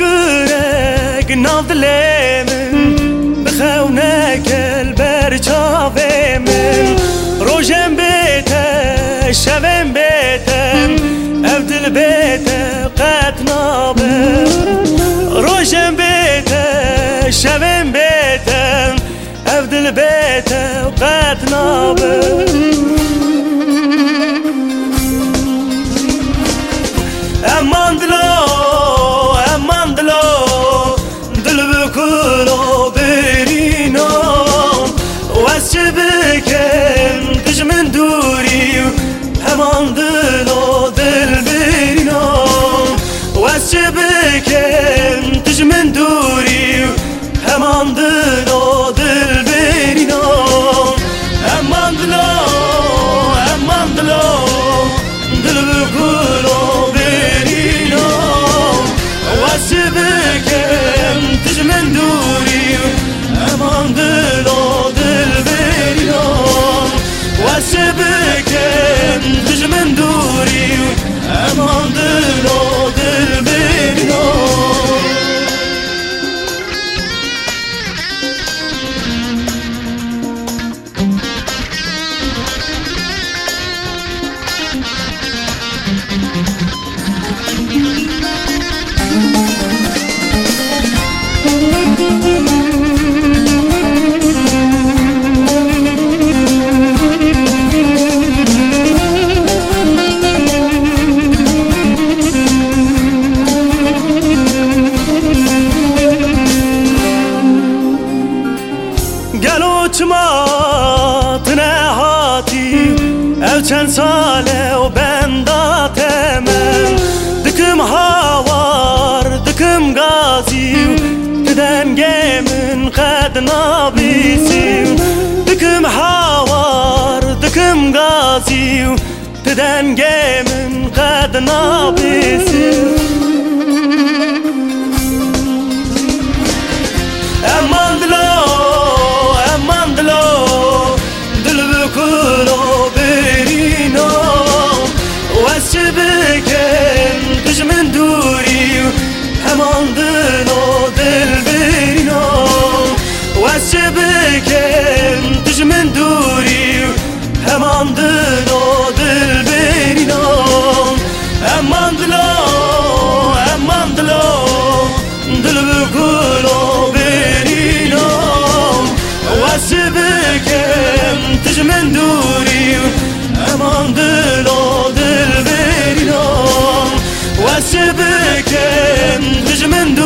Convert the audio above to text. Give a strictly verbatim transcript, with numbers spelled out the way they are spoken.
گرگ ناف دل من بخونک البرچاو من روشم بیته شبم بیتم افدل بیته قد نابم روشم بیته شبم بیتم افدل بیته قد نابم امان دلو امان دلو دل بکلو برینو واسه بکن پیش من دوری امان دلو دل برینو واسه بکن پیش من دوری امان دلو دل برینو امان دلو امان دلو دل بکلو سبكم تجمن دوري امان دلو دل بريوم وسبكم تجمن دوري امان دلو دل بريوم ما تنهاتي او چند ساله و بنداتم دکم هاوار دکم غازي تدنگه من قد نابيسي دکم هاوار دکم غازي تدنگه من قد نابيسي امان دلو كلو برينو واسبكن بج من دوري امان دلو دل برينو واسبكن بج من دوري امان دلو دل برينو امان دلو امان دلو دل كلو برينو واسبكن تجمن دوري امان دلو دل برينو واسبكن تجمن دوري